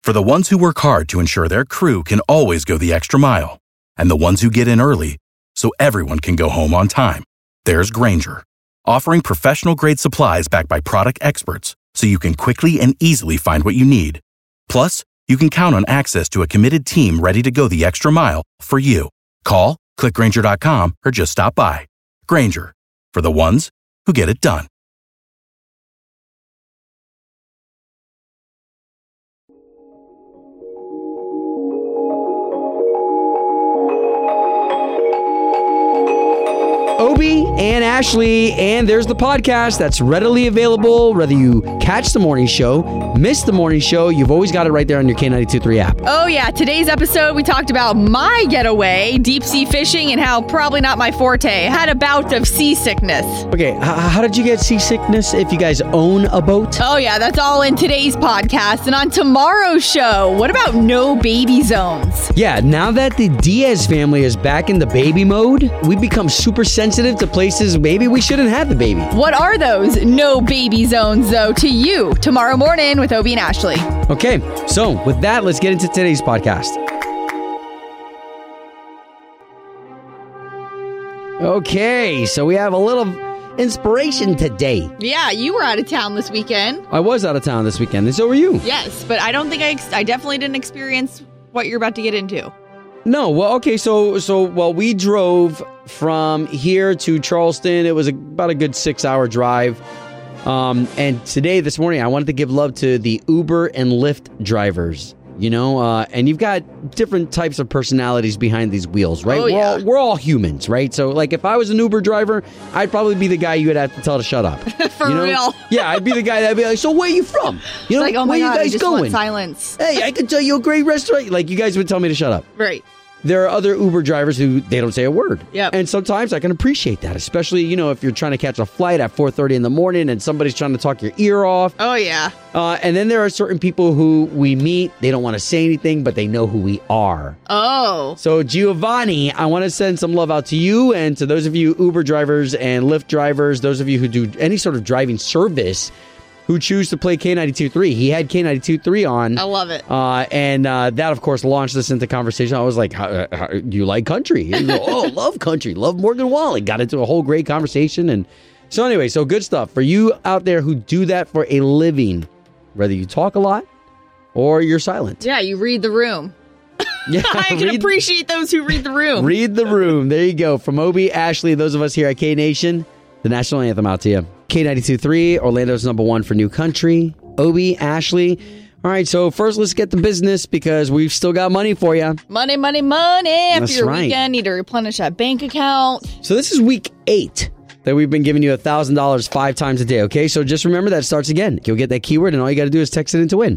For the ones who work hard to ensure their crew can always go the extra mile, and the ones who get in early so everyone can go home on time, there's Grainger, offering professional-grade supplies backed by product experts so you can quickly and easily find what you need. Plus, you can count on access to a committed team ready to go the extra mile for you. Call, click Grainger.com, or just stop by. Grainger, for the ones who get it done. Obie and Ashley, and there's the podcast that's readily available. Whether you catch the morning show, miss the morning show, you've always got it right there on your K92.3 app. Oh yeah, today's episode we talked about my getaway, deep sea fishing, and how probably not my forte. I had a bout of seasickness. Okay, how did you get seasickness if you guys own a boat? Oh yeah, that's all in today's podcast. And on tomorrow's show, what about no baby zones? Yeah, now that the Diaz family is back in the baby mode, we become super sensitive to places maybe we shouldn't have the baby. What are those no baby zones, though, to you? Tomorrow morning with Obie and Ashley. Okay, so with that, let's get into today's podcast. Okay, so we have a little inspiration today. Yeah, you were out of town this weekend. I was out of town this weekend, and so were you. Yes, but I don't think I definitely didn't experience what you're about to get into. No, well, okay, so we drove from here to Charleston. It was about a good 6-hour drive. And this morning, I wanted to give love to the Uber and Lyft drivers, and you've got different types of personalities behind these wheels, right? Oh, yeah. We're all humans, right? So, like, if I was an Uber driver, I'd probably be the guy you would have to tell to shut up. For real. Yeah, I'd be the guy that'd be like, so where are you from? Like, oh my where God, you guys I just going? want silence. Hey, I can tell you a great restaurant. Like, you guys would tell me to shut up. Right. There are other Uber drivers who they don't say a word. Yep. And sometimes I can appreciate that, especially, if you're trying to catch a flight at 4:30 in the morning and somebody's trying to talk your ear off. Oh, yeah. And then there are certain people who we meet, they don't want to say anything, but they know who we are. Oh. So, Giovanni, I want to send some love out to you and to those of you Uber drivers and Lyft drivers, those of you who do any sort of driving service, who choose to play K92.3. He had K92.3 on. I love it. And that, of course, launched us into conversation. I was like, how, you like country? He goes, oh, love country. Love Morgan Wallen. Got into a whole great conversation. And so anyway, so good stuff. For you out there who do that for a living, whether you talk a lot or you're silent. Yeah, you read the room. Yeah, I can appreciate those who read the room. Read the room. There you go. From Obie, Ashley, those of us here at K-Nation, the national anthem out to you. K92.3, Orlando's #1 for new country. Obie, Ashley. All right, so first let's get to business because we've still got money for you. Money, money, money. After That's your right. weekend, need to replenish that bank account. So this is week 8 that we've been giving you $1,000 5 times a day, okay? So just remember that starts again. You'll get that keyword and all you got to do is text it in to win.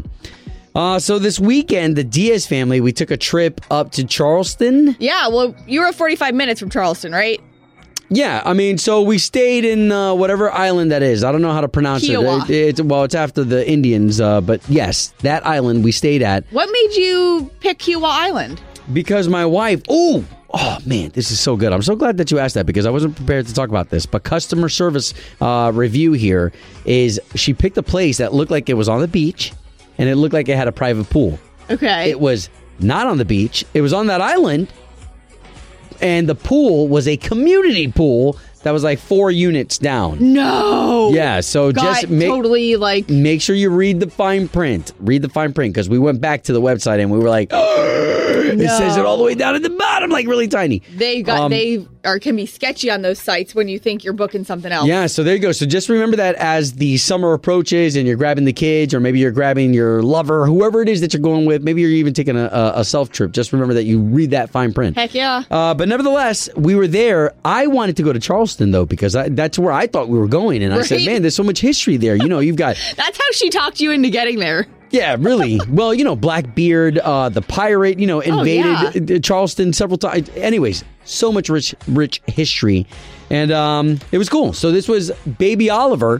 So this weekend, the Diaz family, we took a trip up to Charleston. Yeah, well, you were 45 minutes from Charleston, right? Yeah, I mean, so we stayed in whatever island that is. I don't know how to pronounce Kiowa. it. It's after the Indians, but yes, that island we stayed at. What made you pick Kiowa Island? Because my wife, oh man, this is so good. I'm so glad that you asked that because I wasn't prepared to talk about this. But customer service review here is she picked a place that looked like it was on the beach and it looked like it had a private pool. Okay. It was not on the beach. It was on that island. And the pool was a community pool that was like 4 units down. No. Yeah, so just make sure you read the fine print. Read the fine print because we went back to the website and we were like, it says it all the way down at the bottom, like really tiny. They can be sketchy on those sites when you think you're booking something else. Yeah, so there you go. So just remember that as the summer approaches and you're grabbing the kids or maybe you're grabbing your lover, whoever it is that you're going with, maybe you're even taking a self trip. Just remember that you read that fine print. Heck yeah. But nevertheless, we were there. I wanted to go to Charleston, though, because that's where I thought we were going. And I said, man, there's so much history there. You've got... That's how she talked you into getting there. Yeah, really. Well, Blackbeard, the pirate, invaded Charleston several times. Anyways, so much rich history. And it was cool. So this was Baby Oliver.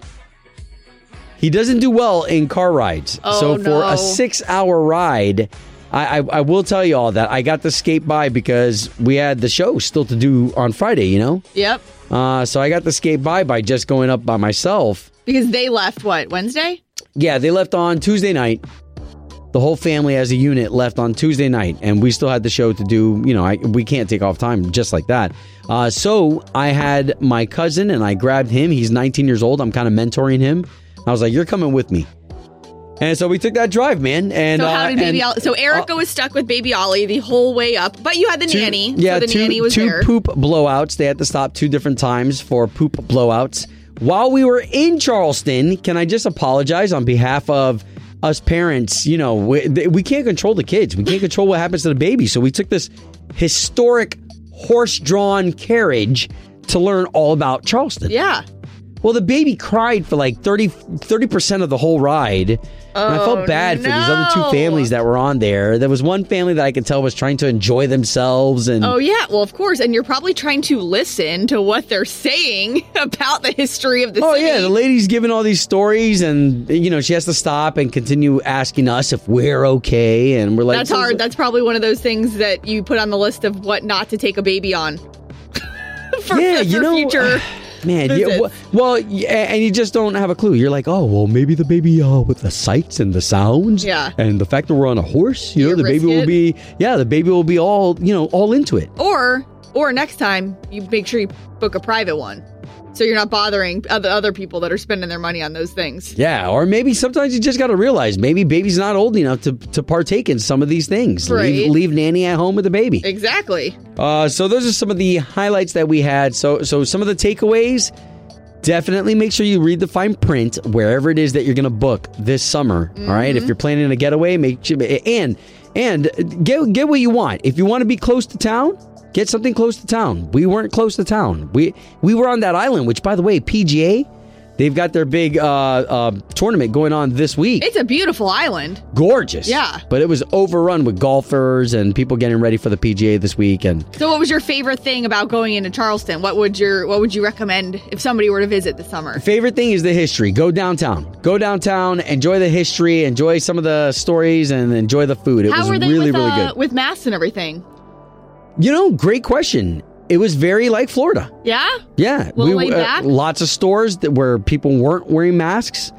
He doesn't do well in car rides. For a 6-hour ride, I will tell you all that I got to skate by because we had the show still to do on Friday, Yep. So I got to skate by just going up by myself. Because they left, Wednesday? Yeah, they left on Tuesday night. the whole family as a unit left on Tuesday night, and we still had the show to do. We can't take off time just like that. So I had my cousin, and I grabbed him. He's 19 years old. I'm kind of mentoring him. I was like, you're coming with me. And so we took that drive, man. And so how did Baby Ollie? So Erica was stuck with Baby Ollie the whole way up, but you had the nanny. Yeah, so the nanny was there. 2 poop blowouts. They had to stop 2 different times for poop blowouts. While we were in Charleston, can I just apologize on behalf of us parents? We can't control the kids. We can't control what happens to the baby. So we took this historic horse-drawn carriage to learn all about Charleston. Yeah. Well, the baby cried for like 30% of the whole ride. And I felt bad for these other 2 families that were on there. There was one family that I could tell was trying to enjoy themselves. And oh, yeah. Well, of course. And you're probably trying to listen to what they're saying about the history of the city. Oh, yeah. The lady's giving all these stories, and, she has to stop and continue asking us if we're okay. And we're like... That's hard. That's probably one of those things that you put on the list of what not to take a baby on. for future... Man, yeah, well, and you just don't have a clue. You're like, oh, well, maybe the baby with the sights and the sounds, and the fact that we're on a horse, the baby will be, the baby will be all into it. Or next time, you make sure you book a private one, so you're not bothering other people that are spending their money on those things. Yeah, or maybe sometimes you just got to realize maybe baby's not old enough to partake in some of these things. Right. Leave nanny at home with the baby. Exactly. So those are some of the highlights that we had. So some of the takeaways, definitely make sure you read the fine print wherever it is that you're going to book this summer. Mm-hmm. All right. If you're planning a getaway, make sure and get what you want. If you want to be close to town, get something close to town. We weren't close to town. We were on that island, which, by the way, PGA, they've got their big tournament going on this week. It's a beautiful island. Gorgeous. Yeah. But it was overrun with golfers and people getting ready for the PGA this week. And so what was your favorite thing about going into Charleston? What would you recommend if somebody were to visit this summer? Favorite thing is the history. Go downtown. Enjoy the history. Enjoy some of the stories and enjoy the food. It was really good. With masks and everything? Great question. It was very like Florida. Yeah? Yeah. Laid back? Lots of stores where people weren't wearing masks.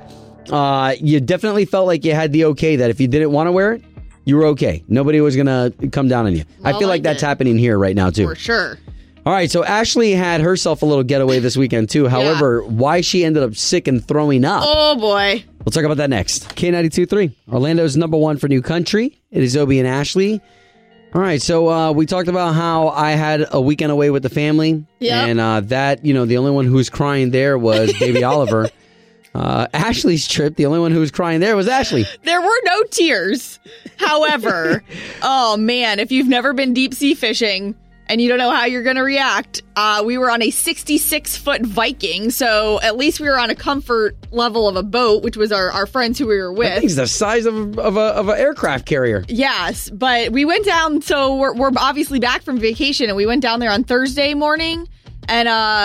You definitely felt like you had the okay that if you didn't want to wear it, you were okay. Nobody was going to come down on you. I feel like that's happening here right now, too. For sure. All right, so Ashley had herself a little getaway this weekend, too. However, why she ended up sick and throwing up. Oh, boy. We'll talk about that next. K92.3, Orlando's #1 for new country. It is Obie and Ashley. All right, so we talked about how I had a weekend away with the family. Yeah. And that, the only one who was crying there was baby Oliver. Ashley's trip, the only one who was crying there was Ashley. There were no tears. However, oh, man, if you've never been deep sea fishing and you don't know how you're going to react, we were on a 66-foot Viking, so at least we were on a comfort level of a boat, which was our friends who we were with. That thing's the size of an aircraft carrier. Yes, but we went down, so we're obviously back from vacation, and we went down there on Thursday morning, and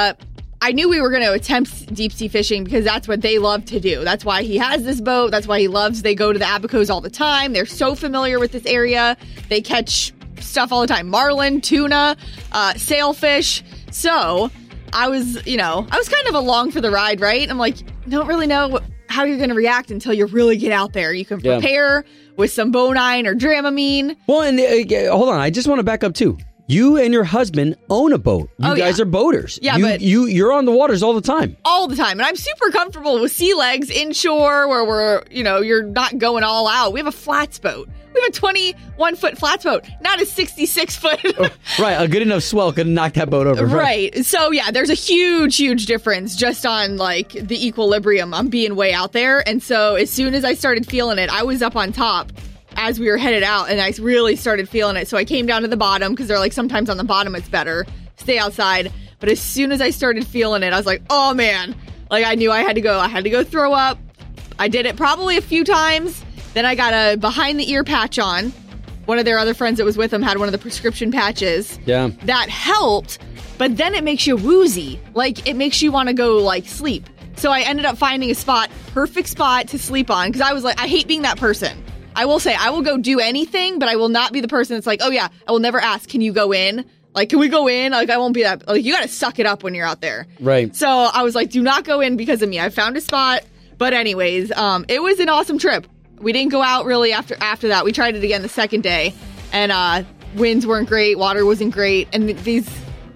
I knew we were going to attempt deep sea fishing because that's what they love to do. That's why he has this boat. That's why they go to the Abacos all the time. They're so familiar with this area. They catch stuff all the time. Marlin, tuna, sailfish. So I was kind of along for the ride, right? I'm like, don't really know how you're going to react until you really get out there. You can prepare with some Bonine or Dramamine. Well, and hold on. I just want to back up too. You and your husband own a boat. You guys are boaters. Yeah, but you're on the waters all the time. All the time. And I'm super comfortable with sea legs inshore where we're, you're not going all out. We have a flats boat. We have a 21-foot flats boat, not a 66-foot. Right. A good enough swell could knock that boat over. Right. So, yeah, there's a huge, huge difference just on, the equilibrium. I'm being way out there. And so as soon as I started feeling it, I was up on top as we were headed out, and I really started feeling it. So I came down to the bottom because they're like, sometimes on the bottom it's better. Stay outside. But as soon as I started feeling it, I was like, oh, man. I knew I had to go. I had to go throw up. I did it probably a few times. Then I got a behind-the-ear patch on. One of their other friends that was with them had one of the prescription patches. Yeah. That helped, but then it makes you woozy. It makes you want to go, sleep. So I ended up finding a perfect spot to sleep on, because I was like, I hate being that person. I will say, I will go do anything, but I will not be the person that's like, oh, yeah, I will never ask, can you go in? Can we go in? I won't be that. You got to suck it up when you're out there. Right. So I was like, do not go in because of me. I found a spot. But anyways, it was an awesome trip. We didn't go out really after that. We tried it again the second day, and winds weren't great, water wasn't great, and these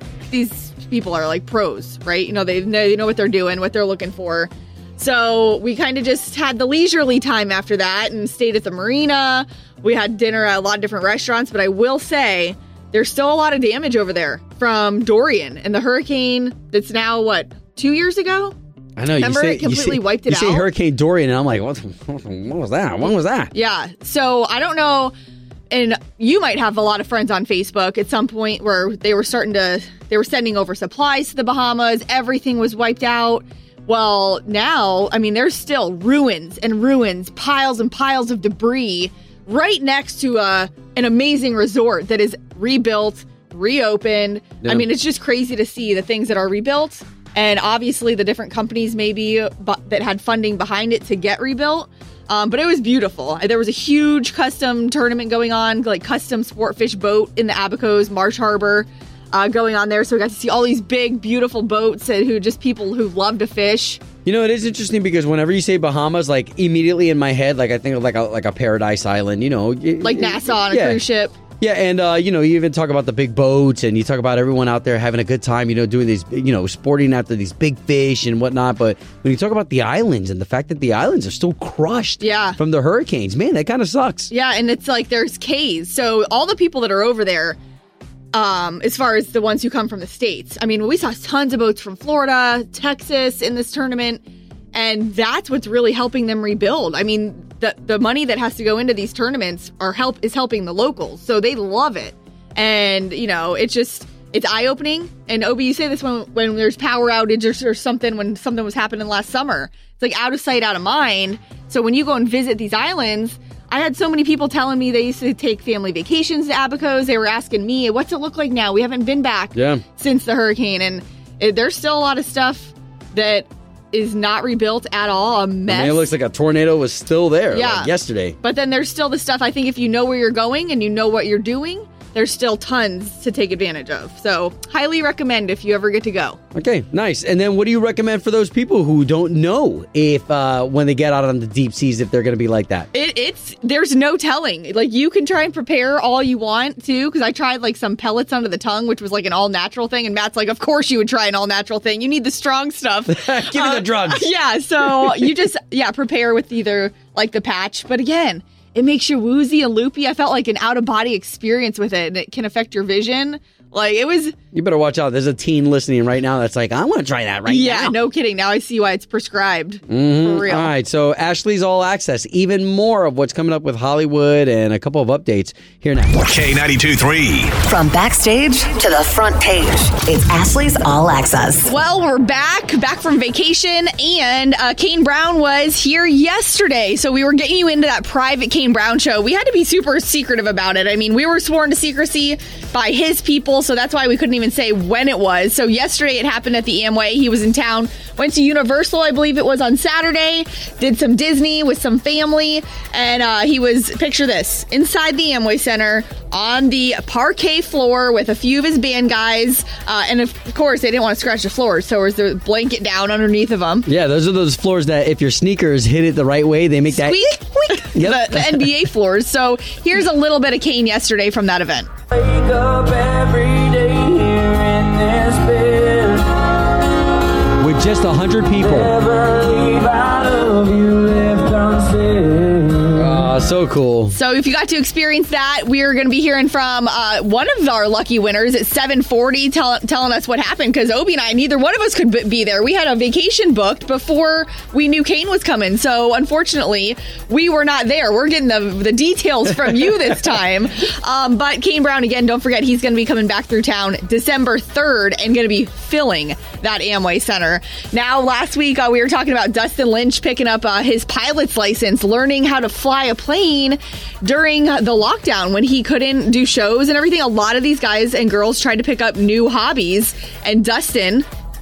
people are like pros, right? You know, they know what they're doing, what they're looking for. So we kind of just had the leisurely time after that and stayed at the marina. We had dinner at a lot of different restaurants, but I will say there's still a lot of damage over there from Dorian and the hurricane that's now, 2 years ago? I know. Remember, it completely wiped it out? You say Hurricane Dorian, and I'm like, what was that? When was that? Yeah. So I don't know. And you might have a lot of friends on Facebook at some point where they were sending over supplies to the Bahamas. Everything was wiped out. Well, now, I mean, there's still ruins and ruins, piles and piles of debris right next to an amazing resort that is rebuilt, reopened. Yeah. I mean, it's just crazy to see the things that are rebuilt. And obviously the different companies maybe that had funding behind it to get rebuilt. But it was beautiful. There was a huge custom tournament going on, like custom sportfish boat in the Abacos Marsh Harbor going on there. So we got to see all these big, beautiful boats people who love to fish. You know, it is interesting because whenever you say Bahamas, like immediately in my head, like I think of like a paradise island, you know. Like Nassau on a cruise ship. Yeah, and, you even talk about the big boats, and you talk about everyone out there having a good time, doing these, sporting after these big fish and whatnot. But when you talk about the islands and the fact that the islands are still crushed from the hurricanes, man, that kind of sucks. Yeah, and it's like there's Ks. So all the people that are over there, as far as the ones who come from the States, I mean, we saw tons of boats from Florida, Texas in this tournament, and that's what's really helping them rebuild. I mean, the money that has to go into these tournaments is helping the locals, so they love it. And it's eye-opening. And Obi, you say this when there's power outage or something, when something was happening last summer, it's like out of sight, out of mind. So when you go and visit these islands, I had so many people telling me they used to take family vacations to Abacos. They were asking me, what's it look like now? We haven't been back since the hurricane, and there's still a lot of stuff that is not rebuilt at all. A mess. I mean, it looks like a tornado was still there like yesterday. But then there's still the stuff, I think if you know where you're going and you know what you're doing, there's still tons to take advantage of. So highly recommend if you ever get to go. Okay, nice. And then what do you recommend for those people who don't know if when they get out on the deep seas, if they're going to be like that? There's no telling. Like, you can try and prepare all you want to, because I tried like some pellets under the tongue, which was like an all natural thing. And Matt's like, of course you would try an all natural thing. You need the strong stuff. Give me the drugs. Yeah. So you just, prepare with either like the patch. But again, it makes you woozy and loopy. I felt like an out-of-body experience with it, and it can affect your vision. Like, it was... You better watch out. There's a teen listening right now that's like, I want to try that now. Yeah, no kidding. Now I see why it's prescribed. For real. All right, so Ashley's All Access. Even more of what's coming up with Hollywood and a couple of updates here now. K92.3. From backstage to the front page, it's Ashley's All Access. Well, we're back from vacation, and Kane Brown was here yesterday. So we were getting you into that private Kane Brown show. We had to be super secretive about it. I mean, we were sworn to secrecy by his people, so that's why we couldn't even say when it was. So yesterday it happened at the Amway. He was in town, went to Universal, I believe it was on Saturday, did some Disney with some family, and he was, picture this, inside the Amway Center on the parquet floor with a few of his band guys, and of course they didn't want to scratch the floor, so there's the blanket down underneath of them. Yeah, those are those floors that if your sneakers hit it the right way, they make that squeak, squeak. Yep. The NBA floors. So here's a little bit of Kane yesterday from that event. Wake up every day here in this bed. With just 100 people. Never leave out of you left unsaid. So cool. So if you got to experience that, we're going to be hearing from one of our lucky winners at 7:40 telling us what happened, because Obi and I, neither one of us could be there. We had a vacation booked before we knew Kane was coming. So unfortunately, we were not there. We're getting the details from you this time. But Kane Brown, again, don't forget, he's going to be coming back through town December 3rd and going to be filling that Amway Center. Now, last week, we were talking about Dustin Lynch picking up his pilot's license, learning how to fly a plane during the lockdown when he couldn't do shows and everything. A lot of these guys and girls tried to pick up new hobbies, and Dustin,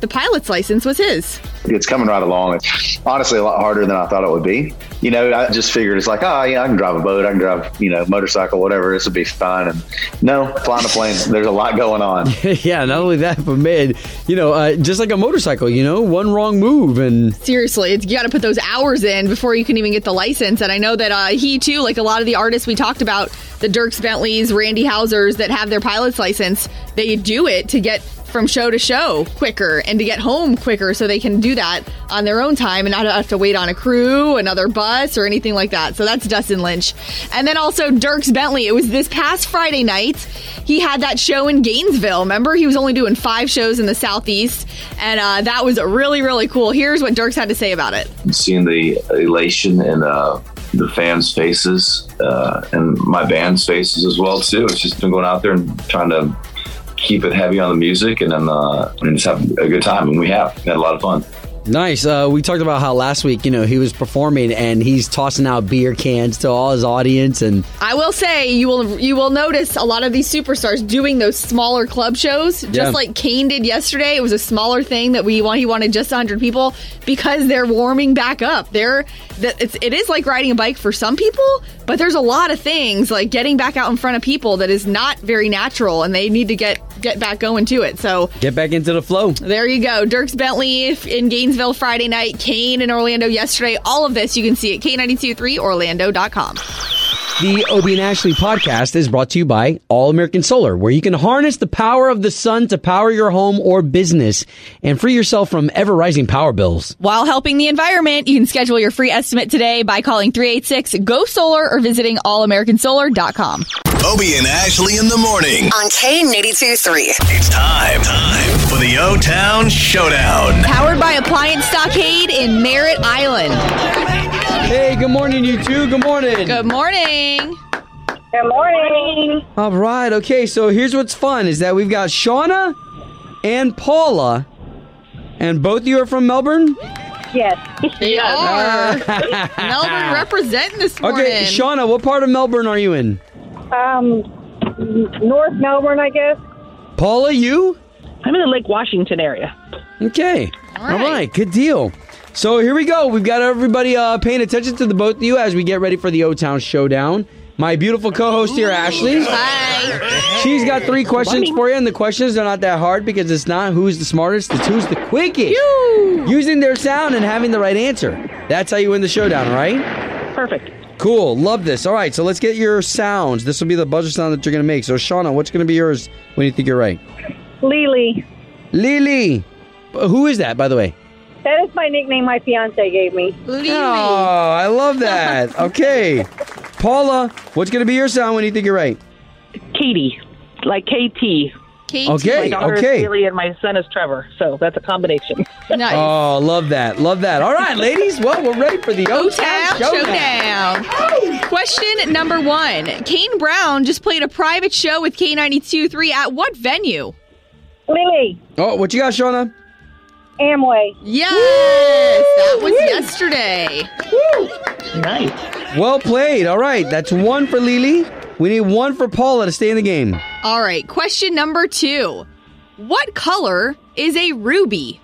the pilot's license was his. It's coming right along. It's honestly a lot harder than I thought it would be. I just figured it's like, I can drive a boat, I can drive, motorcycle, whatever. This would be fine. And no, flying a plane, there's a lot going on. Yeah, not only that, but man, just like a motorcycle, one wrong move and... Seriously, you got to put those hours in before you can even get the license. And I know that he, too, like a lot of the artists we talked about, the Dierks Bentleys, Randy Hausers that have their pilot's license, they do it to get from show to show quicker and to get home quicker so they can do that on their own time and not have to wait on a crew, another bus, or anything like that. So that's Dustin Lynch. And then also Dierks Bentley. It was this past Friday night. He had that show in Gainesville. Remember? He was only doing 5 shows in the Southeast. And that was really, really cool. Here's what Dierks had to say about it. Seeing the elation in the fans' faces and my band's faces as well, too. It's just been going out there and trying to keep it heavy on the music and then just have a good time. And we had a lot of fun. Nice. We talked about how last week, he was performing and he's tossing out beer cans to all his audience. And I will say, you will notice a lot of these superstars doing those smaller club shows, just like Kane did yesterday. It was a smaller thing that he wanted just 100 people because they're warming back up. It is like riding a bike for some people, but there's a lot of things like getting back out in front of people that is not very natural, and they need to get back going to it. So get back into the flow. There you go. Dierks Bentley in Gainesville Friday night, Kane in Orlando yesterday. All of this you can see at K923Orlando.com. The Obie and Ashley podcast is brought to you by All American Solar, where you can harness the power of the sun to power your home or business and free yourself from ever-rising power bills. While helping the environment, you can schedule your free estimate today by calling 386-GO-SOLAR or visiting allamericansolar.com. Obie and Ashley in the morning on K82.3. It's time for the O-Town Showdown. Powered by Appliance Stockade in Merritt Island. Hey, good morning, you two. Good morning. Good morning. Good morning. All right. Okay, so here's what's fun is that we've got Shauna and Paula, and both of you are from Melbourne? Yes. They are. Melbourne representing this morning. Okay, Shauna, what part of Melbourne are you in? North Melbourne, I guess. Paula, you? I'm in the Lake Washington area. Okay. All right. Good deal. So here we go. We've got everybody paying attention to the both of you as we get ready for the O-Town Showdown. My beautiful co-host here, Ashley. Hi. She's got 3 questions for you, and the questions are not that hard because it's not who's the smartest, it's who's the quickest. Using their sound and having the right answer. That's how you win the showdown, all right? Perfect. Cool. Love this. All right, so let's get your sounds. This will be the buzzer sound that you're going to make. So, Shauna, what's going to be yours when you think you're right? Lily. Lily. Who is that, by the way? That is my nickname my fiance gave me. Lily. Oh, I love that. Okay. Paula, what's going to be your sound when you think you're right? Katie. Like KT. Katie. Okay. My daughter is Haley and my son is Trevor. So that's a combination. Nice. Oh, love that. Love that. All right, ladies. Well, we're ready for the O-Town Showdown. Question number 1. Kane Brown just played a private show with K92.3 at what venue? Lily. Oh, what you got, Shauna? Amway. Yes, that was yesterday. Nice. Well played. All right, that's 1 for Lily. We need 1 for Paula to stay in the game. All right, question number 2. What color is a ruby?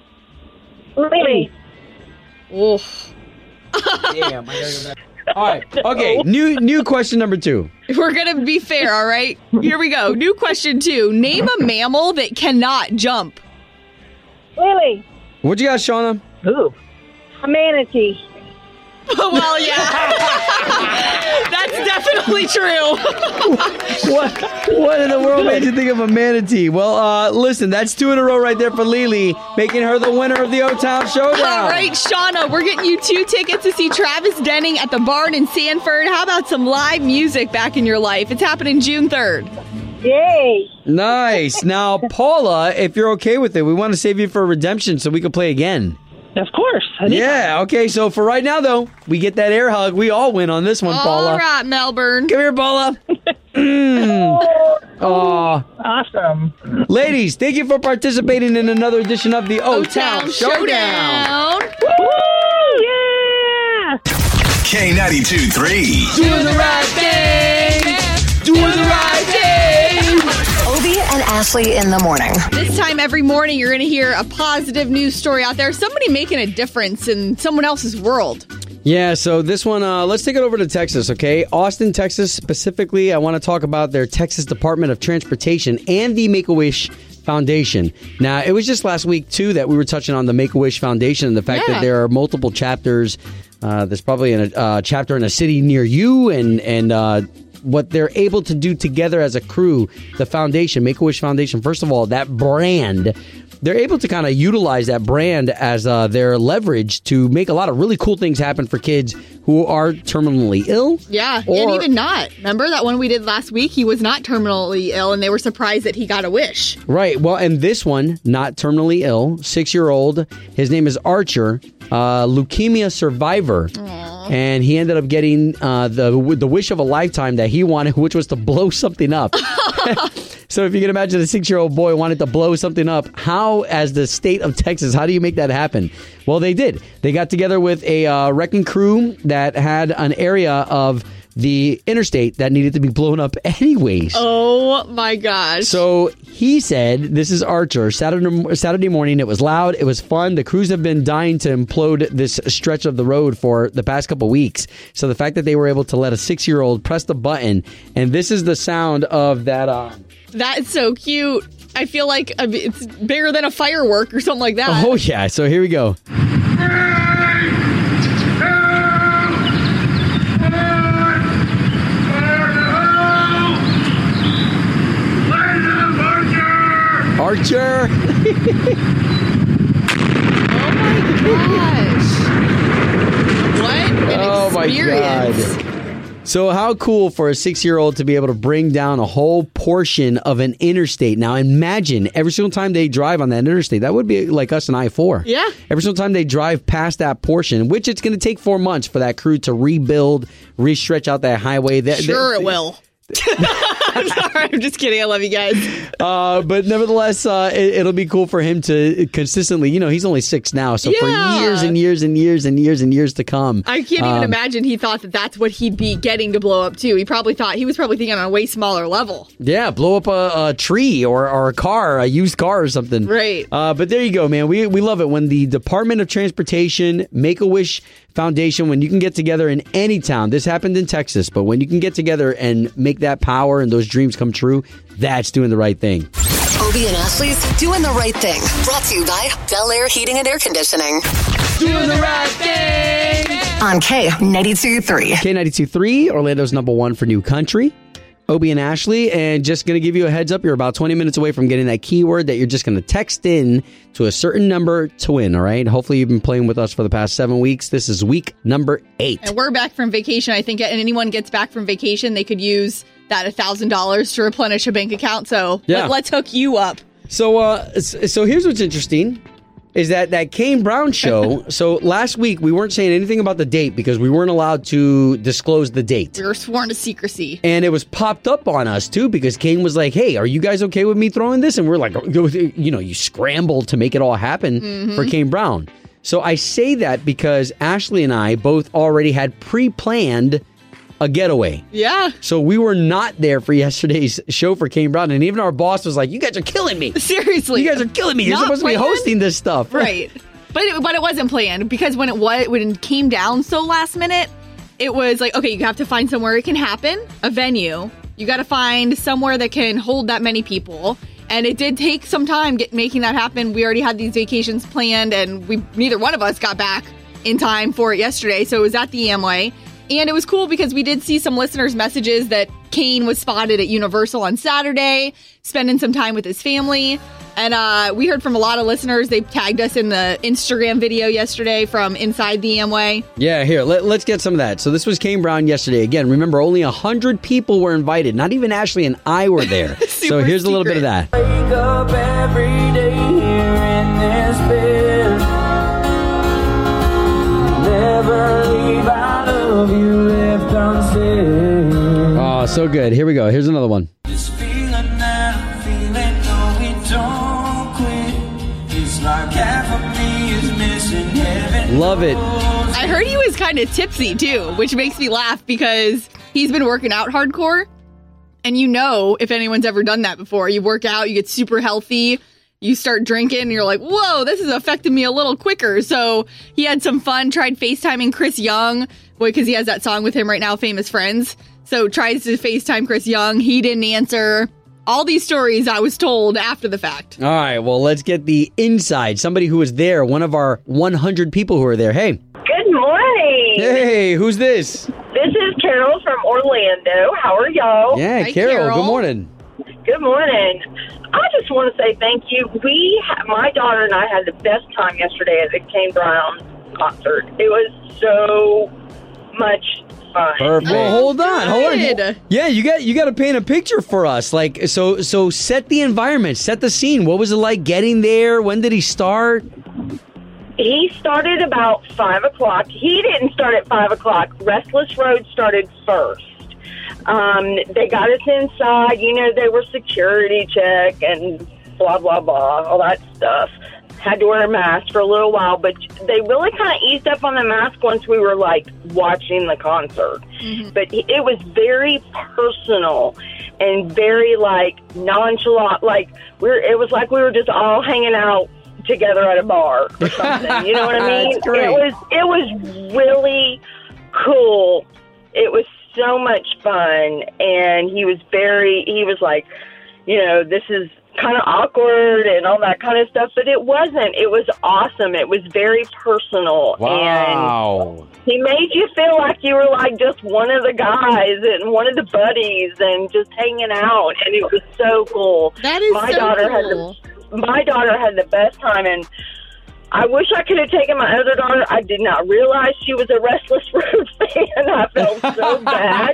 Lily. Oh. Damn, I gotta go back. All right, okay, new question number 2. We're going to be fair, all right? Here we go. New question 2. Name a mammal that cannot jump. Lily. What you got, Shauna? Ooh. A manatee. Well, yeah. That's definitely true. What in the world made you think of a manatee? Well, listen, that's 2 in a row right there for Lily, making her the winner of the O-Town Showdown. All right, Shauna, we're getting you 2 tickets to see Travis Denning at the Barn in Sanford. How about some live music back in your life? It's happening June 3rd. Yay. Nice. Now, Paula, if you're okay with it, we want to save you for redemption so we can play again. Of course. Yeah, okay, so for right now, though, we get that air hug. We all win on this one, Paula. All right, Melbourne. Come here, Paula. Aw. Awesome. Ladies, thank you for participating in another edition of the O-Town Showdown. Woo! Yeah! K92.3. Doing the right thing. Doing the right thing. Obie and Ashley. Ashley in the morning. This time every morning, you're going to hear a positive news story out there. Somebody making a difference in someone else's world. Yeah, so this one, let's take it over to Texas, okay? Austin, Texas, specifically, I want to talk about their Texas Department of Transportation and the Make-A-Wish Foundation. Now, it was just last week, too, that we were touching on the Make-A-Wish Foundation and the fact that there are multiple chapters. There's probably a chapter in a city near you, and what they're able to do together as a crew, the foundation, Make-A-Wish Foundation, first of all, that brand, they're able to kind of utilize that brand as their leverage to make a lot of really cool things happen for kids who are terminally ill. Yeah, and even not. Remember that one we did last week? He was not terminally ill, and they were surprised that he got a wish. Right. Well, and this one, not terminally ill, 6-year-old. His name is Archer, leukemia survivor. Aww. And he ended up getting the wish of a lifetime that he wanted, which was to blow something up. So if you can imagine a 6-year-old boy wanted to blow something up, how, as the state of Texas, how do you make that happen? Well, they did. They got together with a wrecking crew that had an area of the interstate that needed to be blown up anyways. Oh, my gosh. So he said, this is Archer, Saturday morning, it was loud, it was fun. The crews have been dying to implode this stretch of the road for the past couple weeks. So the fact that they were able to let a 6-year-old press the button, and this is the sound of that... That's so cute. I feel like it's bigger than a firework or something like that. Oh, yeah. So here we go. Archer! Oh, my gosh. What an experience. God. So how cool for a 6-year-old to be able to bring down a whole portion of an interstate. Now imagine every single time they drive on that interstate, that would be like us in I-4. Yeah. Every single time they drive past that portion, which it's going to take 4 months for that crew to rebuild, restretch out that highway. Sure it will. I'm sorry, I'm just kidding. I love you guys. But nevertheless, it'll be cool for him to consistently, he's only 6 now, so for years and years and years and years and years to come. I can't even imagine he thought that that's what he'd be getting to blow up too. He was probably thinking on a way smaller level. Yeah, blow up a tree or a car, a used car or something. Right. But there you go, man. We love it when the Department of Transportation, Make-A-Wish Foundation, when you can get together in any town. This happened in Texas, but when you can get together and make that power and those dreams come true, that's doing the right thing. Obie and Ashley's Doing the Right Thing. Brought to you by Bel Air Heating and Air Conditioning. Doing the right thing. On K92.3. K92.3, Orlando's #1 for new country. Obie and Ashley, and just going to give you a heads up, you're about 20 minutes away from getting that keyword that you're just going to text in to a certain number to win, all right? Hopefully you've been playing with us for the past 7 weeks. This is week number 8. And we're back from vacation. I think anyone gets back from vacation, they could use that $1,000 to replenish a bank account. So let's hook you up. So here's what's interesting. Is that Kane Brown show. So last week, we weren't saying anything about the date because we weren't allowed to disclose the date. We were sworn to secrecy. And it was popped up on us, too, because Kane was like, hey, are you guys okay with me throwing this? And we're like, you scrambled to make it all happen for Kane Brown. So I say that because Ashley and I both already had pre-planned a getaway. Yeah. So we were not there for yesterday's show for Kane Brown. And even our boss was like, you guys are killing me. Seriously. You guys are killing me. You're supposed to be hosting this stuff. Right. But it wasn't planned because when it came down so last minute, it was like, okay, you have to find somewhere it can happen, a venue. You got to find somewhere that can hold that many people. And it did take some time making that happen. We already had these vacations planned and neither one of us got back in time for it yesterday. So it was at the Amway. And it was cool because we did see some listeners' messages that Kane was spotted at Universal on Saturday, spending some time with his family. And we heard from a lot of listeners. They tagged us in the Instagram video yesterday from inside the Amway. Yeah, here, let's get some of that. So this was Kane Brown yesterday. Again, remember, only 100 people were invited. Not even Ashley and I were there. So here's a little bit of that. Wake up every day here in this bed. Never leave out of you left unsaid. Oh, so good. Here we go. Here's another one. This feeling now, feeling though we don't quit. It's like half of me is missing heaven. Love it. I heard he was kind of tipsy too, which makes me laugh because he's been working out hardcore. And if anyone's ever done that before, you work out, you get super healthy, you start drinking, and you're like, whoa, this is affecting me a little quicker. So he had some fun, tried FaceTiming Chris Young, because he has that song with him right now, Famous Friends. So tries to FaceTime Chris Young. He didn't answer. All these stories I was told after the fact. All right, well, let's get the inside. Somebody who was there, one of our 100 people who are there. Hey. Good morning. Hey, who's this? This is Carol from Orlando. How are y'all? Yeah, Hi, Carol. Good morning. Good morning. I just want to say thank you. My daughter and I had the best time yesterday at the Kane Brown concert. It was so much fun. Perfect. Well, hold on. Yeah, you got to paint a picture for us. Like, so set the environment, set the scene. What was it like getting there? When did he start? He started about 5 o'clock. He didn't start at 5 o'clock. Restless Road started first. They got us inside. They were security check and blah, blah, blah, all that stuff. Had to wear a mask for a little while, but they really kind of eased up on the mask once we were, watching the concert. Mm-hmm. But it was very personal and very, nonchalant. It was like we were just all hanging out together at a bar or something. You know what I mean? That's great. It was really cool. It was so much fun, and he was like, this is kind of awkward and all that kind of stuff, but it wasn't. It was awesome. It was very personal. Wow. And he made you feel like you were just one of the guys and one of the buddies and just hanging out, and it was so cool. That is my daughter had the best time, and I wish I could have taken my other daughter. I did not realize she was a Restless Road fan. I felt so bad.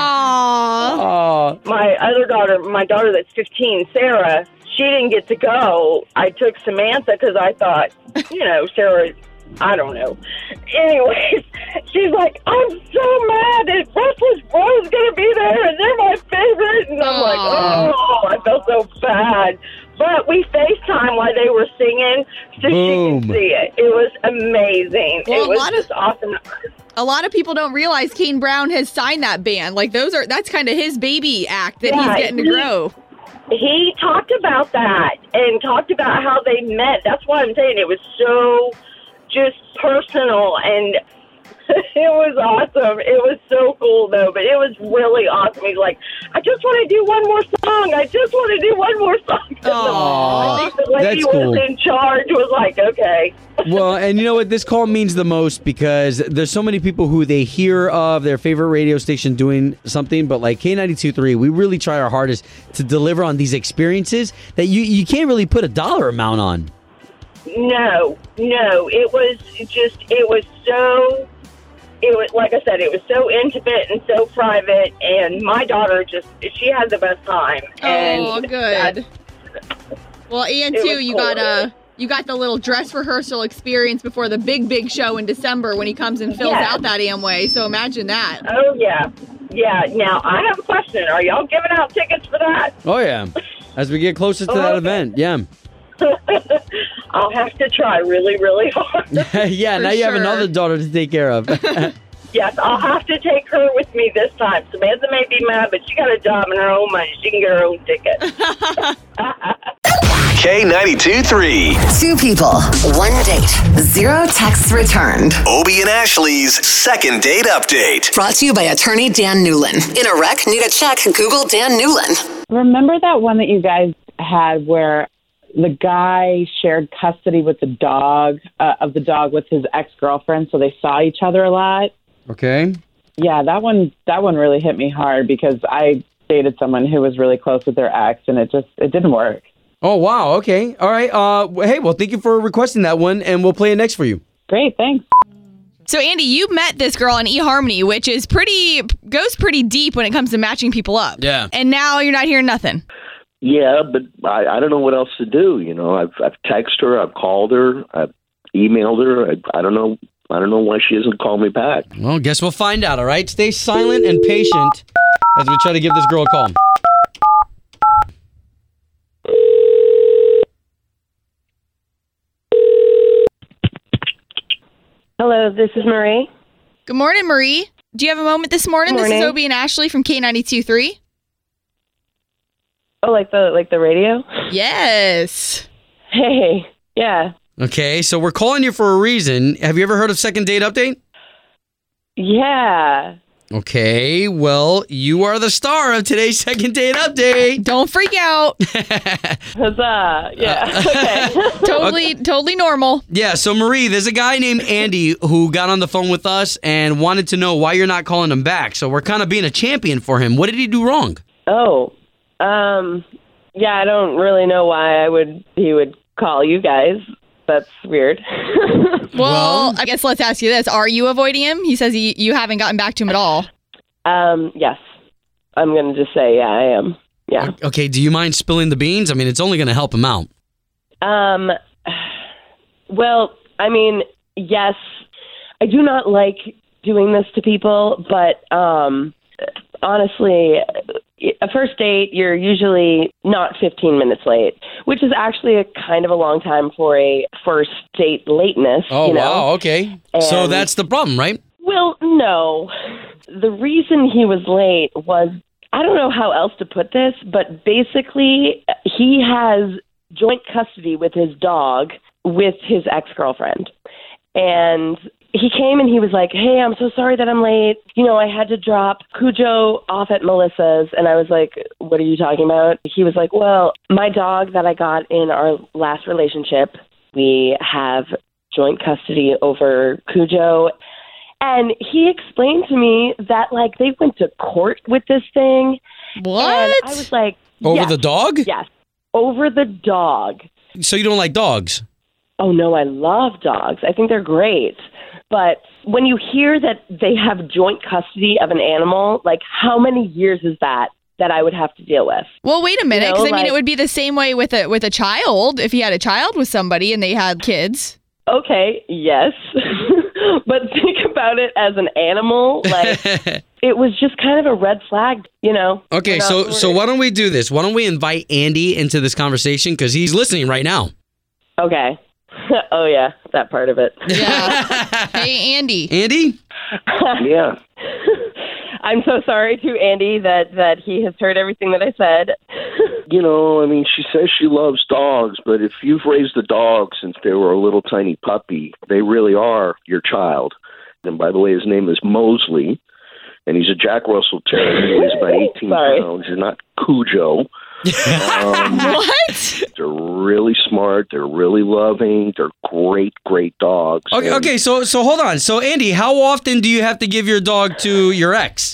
Aww. My daughter that's 15, Sarah, she didn't get to go. I took Samantha because I thought, Sarah, I don't know. Anyways, she's like, I'm so mad that Restless Road's going to be there, and they're my favorite. And I'm like, oh, I felt so bad. But we FaceTime while they were singing so she could see it. It was amazing. Well, it was just awesome. A lot of people don't realize Kane Brown has signed that band. That's kind of his baby act that he's getting to grow. He talked about that and talked about how they met. That's why I'm saying it was so just personal, and it was awesome. It was so cool, though, but it was really awesome. He's like, I just want to do one more song. I just want to do one more song. I think the lady who was in charge was like, okay. Well, and you know what? This call means the most because there's so many people who they hear of their favorite radio station doing something, but like K92.3, we really try our hardest to deliver on these experiences that you can't really put a dollar amount on. No. It was like I said, it was so intimate and so private, and my daughter she had the best time. Oh, good. Well, and too, you got the little dress rehearsal experience before the big show in December when he comes and fills out that Amway. So imagine that. Oh, yeah. Yeah. Now, I have a question. Are y'all giving out tickets for that? Oh, yeah. As we get closer to that event, yeah. I'll have to try really, really hard. Yeah, now you have another daughter to take care of. Yes, I'll have to take her with me this time. Samantha may be mad, but she got a job and her own money. She can get her own ticket. K92.3. Two people, one date, 0 texts returned. Obie and Ashley's second date update. Brought to you by attorney Dan Newlin. In a wreck, need a check, Google Dan Newlin. Remember that one that you guys had where the guy shared custody with the dog, with his ex-girlfriend, so they saw each other a lot? Okay. Yeah, that one really hit me hard because I dated someone who was really close with their ex, and it didn't work. Oh, wow. Okay. All right. Hey, well, thank you for requesting that one, and we'll play it next for you. Great. Thanks. So, Andy, you met this girl on eHarmony, which is goes pretty deep when it comes to matching people up. Yeah. And now you're not hearing nothing. Yeah, but I don't know what else to do. I've texted her, I've called her, I've emailed her. I don't know why she hasn't called me back. Well, guess we'll find out, all right? Stay silent and patient as we try to give this girl a call. Hello, this is Marie. Good morning, Marie. Do you have a moment this morning? Good morning. This is Obie and Ashley from K92.3. Oh, like the radio? Yes. Hey, yeah. Okay, so we're calling you for a reason. Have you ever heard of Second Date Update? Yeah. Okay, well, you are the star of today's Second Date Update. Don't freak out. Huzzah. Yeah. Okay. Totally normal. Yeah, so Marie, there's a guy named Andy who got on the phone with us and wanted to know why you're not calling him back. So we're kind of being a champion for him. What did he do wrong? Oh, yeah, I don't really know why he would call you guys. That's weird. Well, I guess let's ask you this. Are you avoiding him? He says you haven't gotten back to him at all. Yes. I'm going to just say, yeah, I am. Yeah. Okay, do you mind spilling the beans? I mean, it's only going to help him out. Well, I mean, yes, I do not like doing this to people, but honestly, a first date, you're usually not 15 minutes late, which is actually a kind of a long time for a first date lateness. Oh, you know? wow, okay. So that's the problem, right? Well, no. The reason he was late was, I don't know how else to put this, but basically he has joint custody with his dog with his ex-girlfriend. And he came and he was like, hey, I'm so sorry that I'm late. You know, I had to drop Cujo off at Melissa's. And I was like, what are you talking about? He was like, well, my dog that I got in our last relationship, we have joint custody over Cujo. And he explained to me that, like, they went to court with this thing. What? And I was like, Over yes, the dog? Yes, over the dog. So you don't like dogs? Oh, no, I love dogs. I think they're great. But when you hear that they have joint custody of an animal, like, how many years is that I would have to deal with? Well, wait a minute, You know, because I mean, like- it would be the same way with a child. If he had a child with somebody and they had kids. Okay, yes. But think about it as an animal. Like, it was just kind of a red flag, you know? Okay, so why don't we do this? Why don't we invite Andy into this conversation? Because he's listening right now. Okay. Oh, yeah, that part of it. Yeah. Hey, Andy. Andy? Yeah. I'm so sorry to Andy that he has heard everything that I said. You know, I mean, she says she loves dogs, but if you've raised a dog since they were a little tiny puppy, they really are your child. And by the way, his name is Mosley, and he's a Jack Russell Terrier. He weighs about 18 pounds. He's not Cujo. What? They're really smart. They're really loving. They're great, great dogs. Okay, so hold on. So, Andy, how often do you have to give your dog to your ex?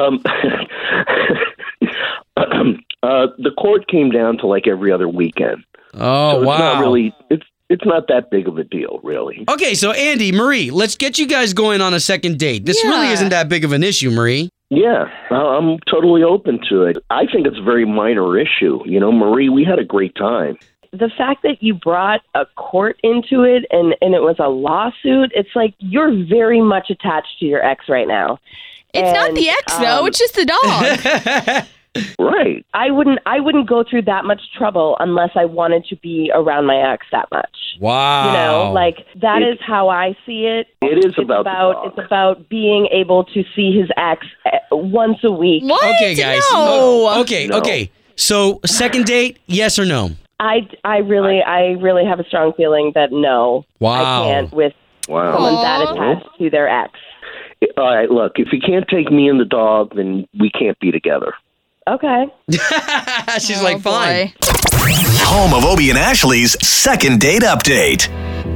The court came down to like every other weekend. Oh, so it's wow. Not really, it's not that big of a deal, really. Okay, so Andy, Marie, let's get you guys going on a second date. This really isn't that big of an issue, Marie. Yeah, I'm totally open to it. I think it's a very minor issue. You know, Marie, we had a great time. The fact that you brought a court into it and it was a lawsuit, it's like you're very much attached to your ex right now. It's not the ex, though. It's just the dog. Right. I wouldn't go through that much trouble unless I wanted to be around my ex that much. Wow. You know, like that is how I see it. It is about the dog. It's about being able to see his ex once a week. What? Okay, guys. No. Okay. So, second date, yes or no? I really have a strong feeling that no. Wow. I can't with someone that attached to their ex. All right, look, if you can't take me and the dog, then we can't be together. Okay. She's like, fine. Home of Obie and Ashley's second date update.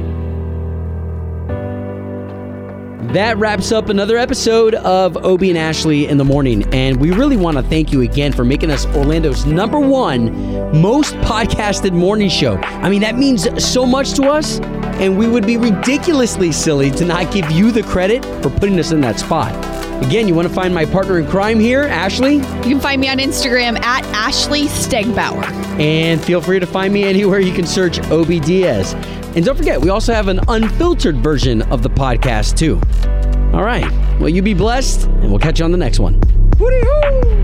That wraps up another episode of Obie and Ashley in the Morning. And we really want to thank you again for making us Orlando's #1 most podcasted morning show. I mean, that means so much to us. And we would be ridiculously silly to not give you the credit for putting us in that spot. Again, you want to find my partner in crime here, Ashley? You can find me on Instagram at Ashley Stegbauer. And feel free to find me anywhere you can search Obie Diaz. And don't forget, we also have an unfiltered version of the podcast, too. All right. Well, you be blessed, and we'll catch you on the next one. Woody-hoo!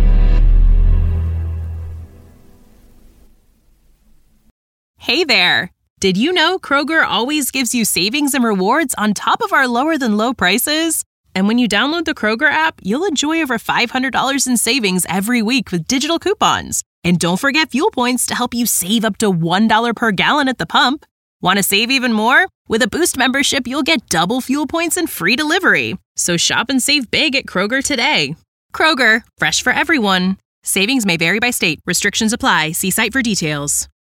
Hey there. Did you know Kroger always gives you savings and rewards on top of our lower-than-low prices? And when you download the Kroger app, you'll enjoy over $500 in savings every week with digital coupons. And don't forget fuel points to help you save up to $1 per gallon at the pump. Want to save even more? With a Boost membership, you'll get double fuel points and free delivery. So shop and save big at Kroger today. Kroger, fresh for everyone. Savings may vary by state. Restrictions apply. See site for details.